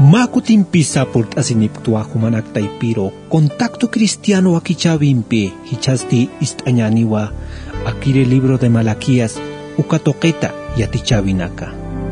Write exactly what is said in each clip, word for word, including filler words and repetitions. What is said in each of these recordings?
Makutimpisa port asiniptua humanak taipiro contacto cristiano akichavimpi hichasti istañaniwa akire libro de Malaquías ukatoqueta yatichavinaka.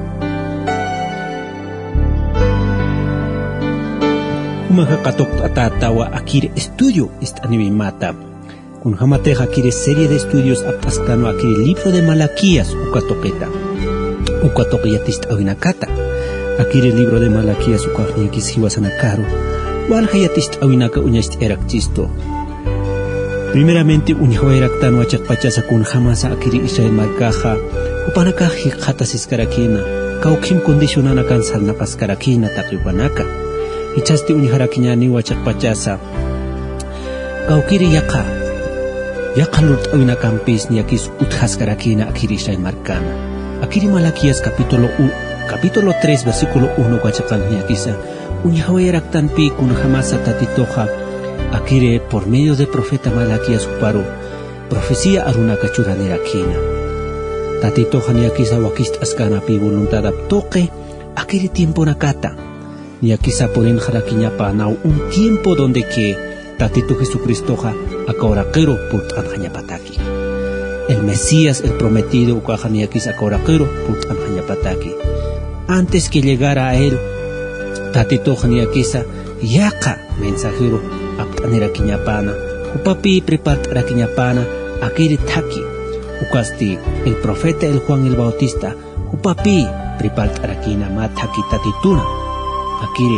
Humajakatok atatawa akire estudio istanimimata. Kun hamateja akire serie de estudios apastano akire libro de Malaquías ukatoqueta. Ukatoque yatistavinakata. Akire libro de Malaquías ukahni akisiwasanakaro. Walha yatistavinaka uñast erakchisto. Primeramente uñaho eraktano achakpachasa kun hamasa akire Israel marcaja. Upanaka hikhatas karakina. Kaukim condicionana kansal napas karakina takiupanaka. Hichasti uñaharakiñani wachakpachasa. Kaukiri yaka. Yaka lut awina kampis ni akis uthas karakina akiri Israel marcana. Akiri Malaquías capítulo uno. Capítulo tres, versículo uno, guachacan hiakisa. Uñahoyeraktan pi kun jamasa tatitoja. Akire por medio de profeta Malaquías uparo. Profecía aruna cachuranera kina. Tatitoja niakisa wakist askana pi voluntad aptoque. Akire tiempo nakata. Niakisa poren jaraquiñapa nau un tiempo donde que Tatito Jesucristoja acauraquero por anjañapataki. El Mesías, el prometido, ukajaniakis acauraquero por anjañapataki. Antes que llegara a él, Tatito Janiakisa, Yaka, mensajero, aptanera quiñapana, upapi prepara quiñapana, akiri taki, ukasti, el profeta, el Juan el Bautista, upapi prepara quina mataki tatituna, akiri,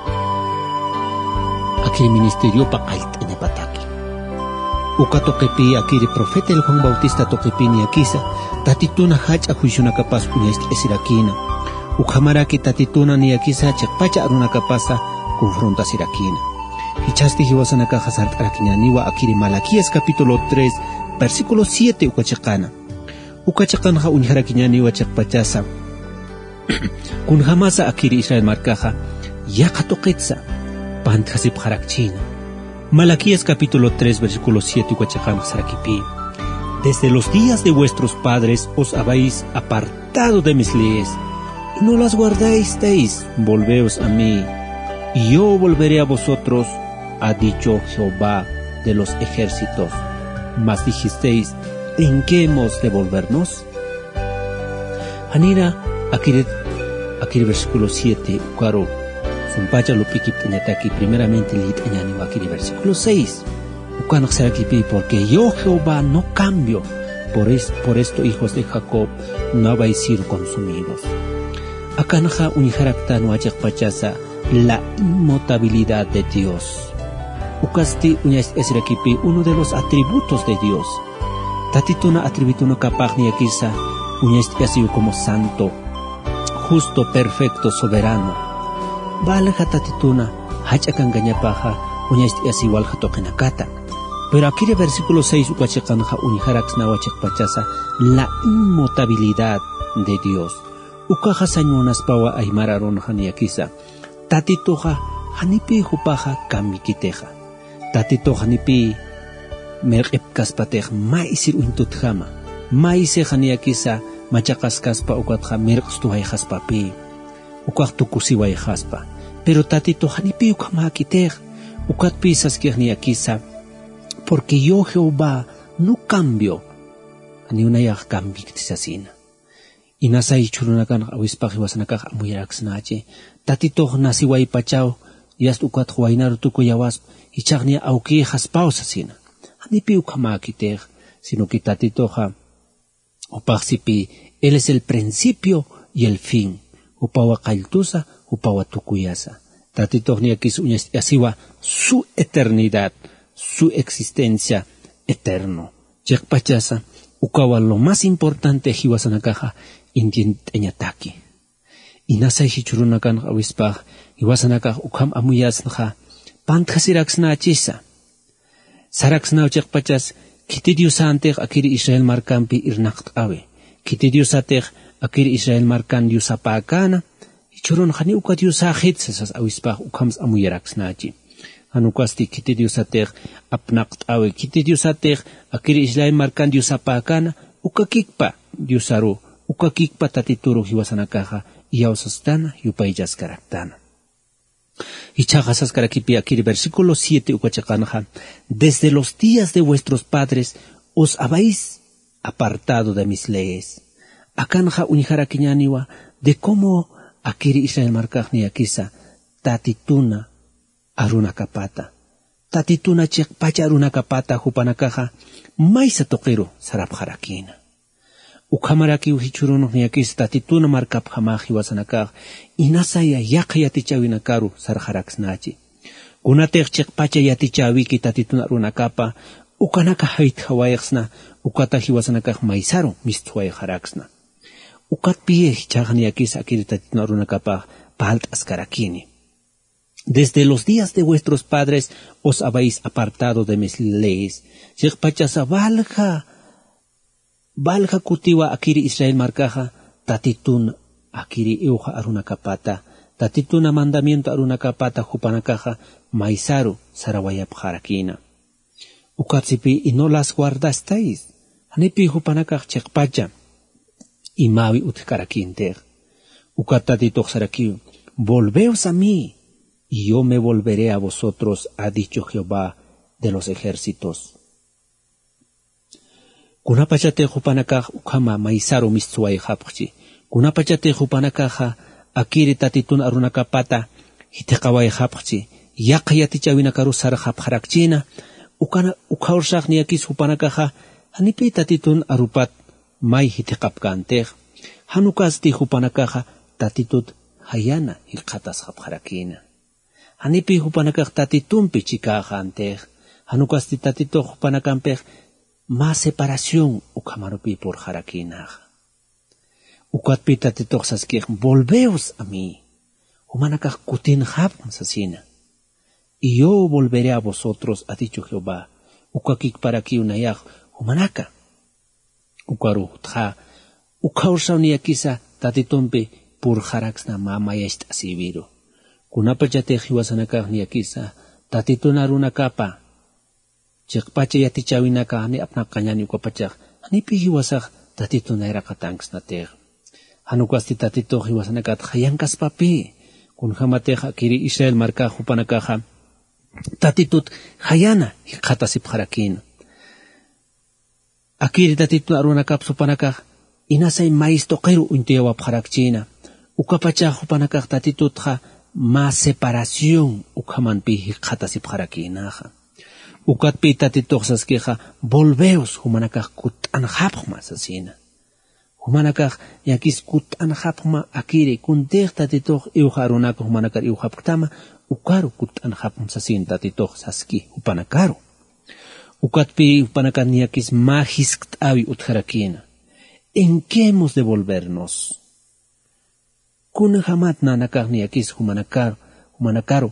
akiri ministerio pa kalt en pataki. Uka tokepi, akiri profeta, el Juan Bautista tokepi niakisa, tatituna hach ajuishuna capaz unest esirakina. Ukhamaraki tatituna ni akisa chakpacha aruna kapasa confronta sirakina. Hichasti hiwasanaka hasart arakiñaniwa akiri Malaquías capítulo tres versículo siete ukachakana. Ukachakana uñharakiñaniwa chakpachasa. Kun hamasa akiri Israel marcaja yakatoqetsa panthasip harakchina. Malaquías capítulo tres versículo siete ukachakana sarakipi. Desde los días de vuestros padres os habéis apartado de mis leyes. Y no las guardasteis, volveos a mí, y yo volveré a vosotros, ha dicho Jehová de los ejércitos. Mas dijisteis, ¿en qué hemos de volvernos? Hanira, aquí, aquí versículo siete, ukaro, sumpacha lo piquip teñataki, primeramente lit añani, aquí versículo seis, ukano xerakipi, porque yo Jehová no cambio, por, es, por esto hijos de Jacob no habéis sido consumidos. Akanaja uniharaktan wachakpachasa la inmutabilidad de Dios. Ukasti uñas esrakipi uno de los atributos de Dios. Tatituna atributuna kapagni akisa uñas yasiu como santo, justo, perfecto, soberano. Balaja tatituna hachakan gañapaja uñas yasiu alhatokenakata. Pero aquí el versículo seis ukachakanja uniharaksna wachakpachasa la inmutabilidad de Dios. Ukaja sañunas pawa aymararon haniakisa. Tatitoja hanipi hupaja kamikiteja. Tatito hanipi merqipkaspatej maisir uintutjama. Maise haniakisa machakaskaspa ukatja merqstuhayjaspapi. Ukaktukusiwayjaspa. Pero tatito hanipi ukamakitej. Ukatpi saskiahniakisa. Porque yo Jehová no cambio. Ni una yaj cambiktisasina. Y nasay churunakan awispaq hiwasanakaq amuyaraksnache tatitoq nasiway pachao yast ukat huaynar tuku yawas ichaqnia auki haspausa sina hanipi ukhamakitej sino que tatitoqa upaqsipi él es el principio y el fin upawa qaltusa upawa tukuyasa tatitoq niakis uñas asiwa su eternidad su existencia eterno chaqpachasa ukawa lo más importante hiwasanakaqa Indienteñataki. Y nasay hichurunakan awispaq iwasanakaq ukham amuyasnaqa panthasiraksnachisa. Saraksnawchaqpachas kitidiusantej akiri Israel markampi irnaqt'awi. Kitidiusatej akiri Israel markan diusapakana. Hichurun hani uka diusajitsasas awispaq ukhams amuyaraksnachi. Hanukasti kitidiusatej apnaqt'awi. Kitidiusatej akiri Israel markan diusapakana ukakikpa diusaru. Ukakikpa tatituru hiwasanakaja iyausastana yupayjas karaktana. Y chajasas karakipi akiri versículo siete ukachakanja. Desde los días de vuestros padres os habéis apartado de mis leyes. Akanja unijarakiñaniwa de cómo akiri Israel markajni akisa tatituna aruna kapata. Tatituna chikpacha aruna kapata hupanakaja maisa toqiru sarap harakina. Ukamaraki uhichuruno ni akisa tatituna markap hamaji wasanakaj inasaya yaka yatichawinakaru sarharaksnachi. Kunatek chikpacha yatichawiki tatituna aruna kapa ukanaka hait hawayaksna ukata hiwasanakaj maisaru misthuay haraksna. Ukat pie chagani akisa akiri tatituna aruna kapa palt askarakini. Desde los días de vuestros padres os habéis apartado de mis leyes. Chikpachasa valja, valja kutiwa akiri Israel markaja, tatitun akiri iuja aruna kapata, tatituna mandamiento aruna kapata jupanakaja, maisaru sarawayap harakina. Ukatsipi y no las guardasteis, hanipi jupanakaj chikpacha, y mavi utkarakinter. Ukatatitok sarakiu, volveos a mí, y yo me volveré a vosotros, ha dicho Jehová de los ejércitos. Kunapachate jupanakaj ukama maisaru mistsuay hapchi. Kunapachate jupanakaja akiri tatitun arunakapata hitekaway hapchi. Yakayati chawinakaru sarhap harakchina. Ukana ukaurshak niakis jupanakaja hanipi tatitun arupat may hitekapkantej. Hanukasti jupanakaja tatitut hayana hilkatas hap harakina. Hanipi hupanakak tatitumpi chikaja antej. Hanukasti tatito hupanakampej más separación ukamarupi por harakinaj. Ukatpi tatito saskej volveos a mí. Humanakak kutin hapam sasina. Y yo volveré a vosotros, ha dicho Jehová. Ukakik para aquí unayaj humanaka. Ukaru tja. Ukaursauniakisa tatitumpi por haraksna mamayest asiviru. Kunapachate hiwasanakaj ni akisa, tatitun aruna kapa, chikpacha yatichawinaka ni apnakanyani ukapachak, hanipi hiwasaj tatitun airakatanks natej. Hanukasti tatito hiwasanakat hayankas papi, kun hamatej akiri Israel marka hupanakaja, tatitut hayana hikatasip harakin. Akiri tatitun aruna kap supanakaj, inasay mais toqiru untiyawap harakchina, ukapachak hupanakaj tatitut ha, más separación ukamanpi hikatasip harakinaja. Ukatpi tatitoxaskeja volveos humanakaj kut anjapma sasina. Humanakaj yakis kut anjapma akiri kuntej tatitox iujarunaka humanakar iujapktama ukaru kut anjapma sasin tatitox saski upanakaru. Ukatpi upanakar yakis majisk avi utjarakina. ¿En qué hemos de volvernos? Kun hamat nanakaj ni akis humanakar, humanakaru.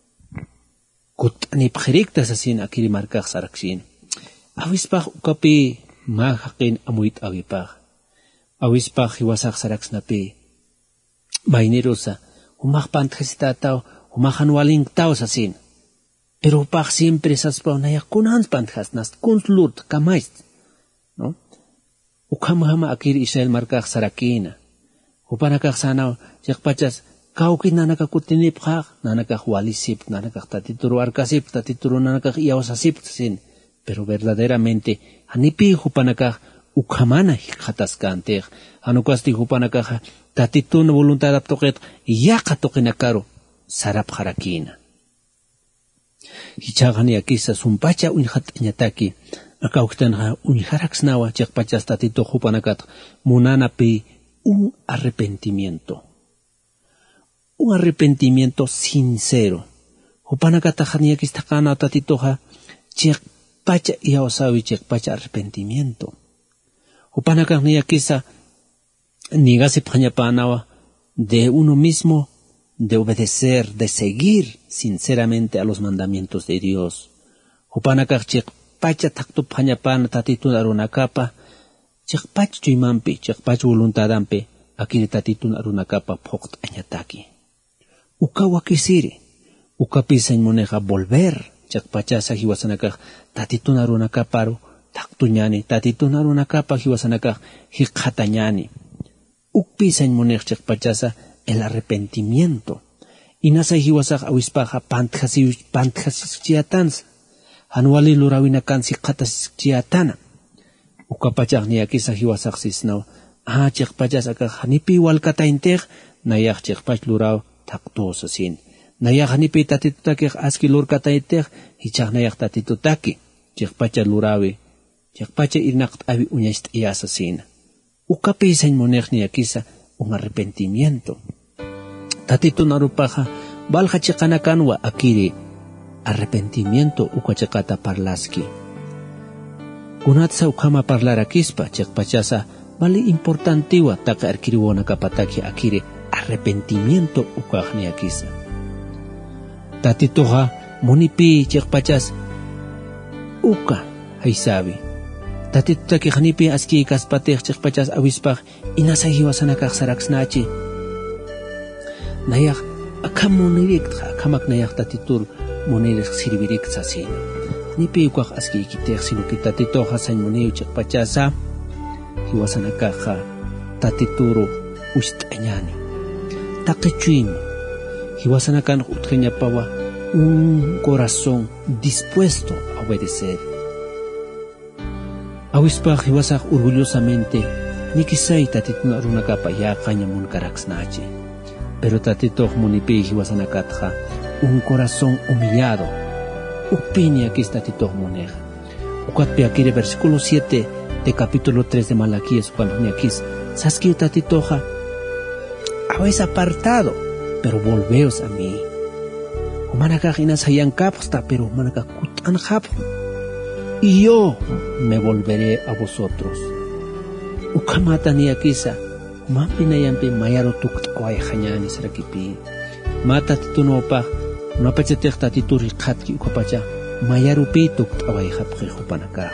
Kut anipjerikta sasin akiri markaj saraksin. Awispaj ukapi mahakin amuit awipaj. Awispaj hiwasaj saraksnapi. Mainerosa, humajpant gesitatao, humajanwaling tao sasin. Pero upaj siempre saspa unayak kunhans pantjas kun lut kamais. ¿No? Ukamahama akiri Israel markaj sarakina. Upanakak sanao, chikpachas, kaukit nanakak kutinipkak, nanakak walisip, nanakak tatituru arkasip, tatituru nanakak iawasasip, sin. Pero verdaderamente, hanipi upanakak, ukamana hikataskantek, hanukasti upanakak, tatitun voluntad aptoket, yaka tokinakaro, sarap harakina. Hichagani akisa sumpacha unhat nyataki, akaukitan unharaksnawa, chikpachas tatito upanakat, munanapi, un arrepentimiento. Un arrepentimiento sincero. Hupanakatajania kistakana tatitoja, chekpacha iaosawi chekpacha arrepentimiento. Hupanakajnia kisa, nigase panawa de uno mismo, de obedecer, de seguir sinceramente a los mandamientos de Dios. Hupanakaj chekpacha taktu panyapana tatitun arunakapa, chikpach chuimampi, chikpach voluntadampi, akiri tatitun arunakapa pokt añataki. Uka wakisiri, uka pisañ moneja volver, chikpachasa hiwasanakaj, tatitun arunakaparu, taktuñani, tatitun arunakapa hiwasanakaj, hikatañani. Uk pisañ monej chikpachasa el arrepentimiento. inasay hiwasaq awispaqa pantkhasi pantkhasischiatansa hanwali lurawina kansi qatasischiatana ukapachaq niyakisa hiwasaq sisnaw ah chiqpachas aka hanipi walkatainteq nayaq chiqpach luraw taqtosasin nayaq hanipi tatitutakej aski lurkatainteq hichaq nayaq tatitutaki chiqpacha lurawi chiqpacha irnaqt abi uñaist iyasasin ukapi sañ monej niyakisa un arrepentimiento tatito narupaja balja chiqanakanwa akiri arrepentimiento ukachaqata parlaski kunatsa ukama parlarakispa chiqpachasa vale importantiwa taqa arkiriwona kapataki akiri arrepentimiento ukaqniyakisa tatitoja munipi chiqpachas uka haysabi tatitutaki hanipi aski kaspatej chiqpachas awispaq inasay hiwasanakaq saraksnachi nayaq akam monirikta akamak nayaq tatitur monirik sirvirik sasin nipi ukaq aski ikitej sino que tatitoja sañ moniyu chiqpachasa hiwasanakaqa tatituru ust'añani taqichuymi hiwasanakanaq utqañapawa un corazón dispuesto a obedecer awispaq hiwasaq orgullosamente nikisay tatituna runakapa yaqaña munkaraksnachi pero tatitoj munipi hiwasanakatqa un corazón humillado upini akis tatitoj munej ukatpi akiri versículo siete de capítulo tres de Malaquías cuando akis saski tatitoja habéis apartado pero volveos a mí humanakaq inas hayankapsta pero humanakaq kut'anjap y yo me volveré a vosotros ukamata niyakisa mampinayampi mayaro tukt'away hañani sarakipi mata titunopa napachatej tatituri qhatki ukapacha mayarupi tukt'away hapqi hupanakaq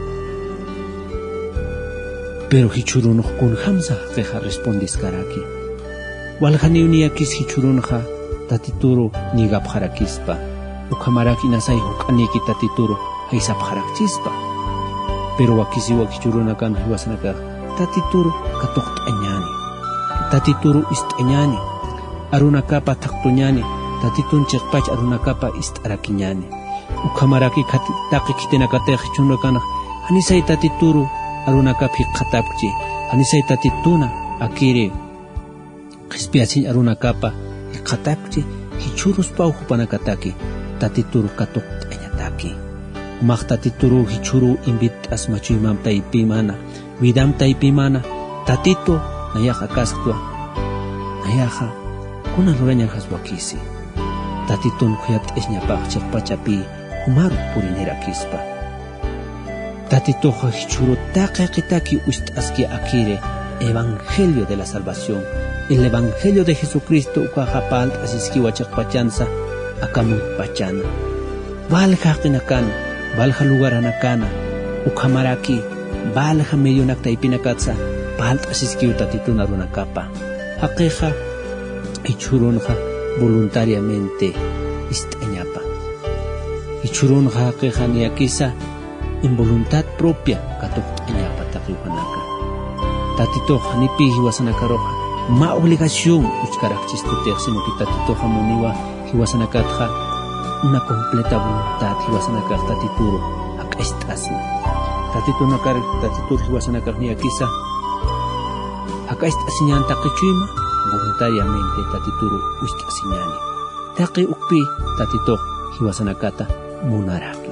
pero hichurunuq kunhamsa qeja respondis karaki walhaniw niyakis hichurunqa tatituru nigapharakispa ukamaraki nasay huk'aniki tatituru haysapharakchispa pero wakisi wakichurunakan hiwasanakaq tatituru katuqt'añani tatituru ist'añani arunakapa taqtuñani tatitun chiqpach arunakapa ist'arakiñani ukamaraki taqi kitinakatej hichurunakaq hanisay tatituru arunakapi qhatapchi hanisay tatituna akiri qispiasin arunakapa qhatapchi hichuruspa hupanakataki tatituru katuqt'añataki umaq tatituru hichuru invitas machuymanta ipimana vidamta ipimana tatito nayaqa kasqtwa nayaqa kuna rurañajas wakisi tatitun kuyat'isñapaq chiqpachapi humaru purinerakispa tatitoqa hichuru taqiqitaki ust'aski akire evangelio de la salvación el evangelio de Jesucristo ukaqa palt'asiskiwa chiqpachansa akamut pachana valja qinakana valja lugaranakana ukamaraki valja medionakta ipinakatsa palt'asiskiwa tatituna runakapa haqiqa hichurunqa voluntariamente ist'añapa hichurunqa haqiqa niyakisa en voluntad propia katuqt'añapa taqiwanaka tatitoqa nipi hiwasanakaroqa ma obligación uchkarakchistuteq sino que tatitoqa muniwa hiwasanakatqa una completa voluntad hiwasanakaq tatituru hak'ist'asna tatitunakar tatituru hiwasanakaq niyakisa hak'ist'asiñan taqichuyma voluntariamente tatituru ust'asiñani taqi ukpi tatitoq hiwasanakata munaraki